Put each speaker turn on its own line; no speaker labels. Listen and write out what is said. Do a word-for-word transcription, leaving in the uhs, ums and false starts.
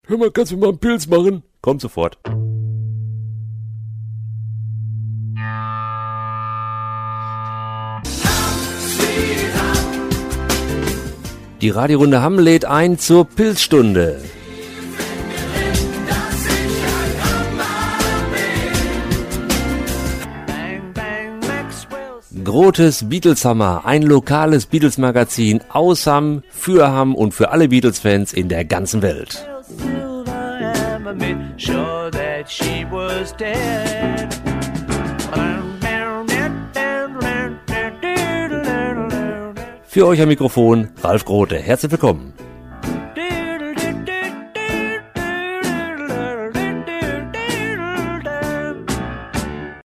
Hör mal, kannst du mal einen Pilz machen?
Kommt sofort. Die Radiorunde Hamm lädt ein zur Pilzstunde. Grotes Beatles-Hammer, ein lokales Beatles-Magazin aus Hamm, für Hamm und für alle Beatles-Fans in der ganzen Welt. Für euch am Mikrofon Ralf Grote. Herzlich willkommen.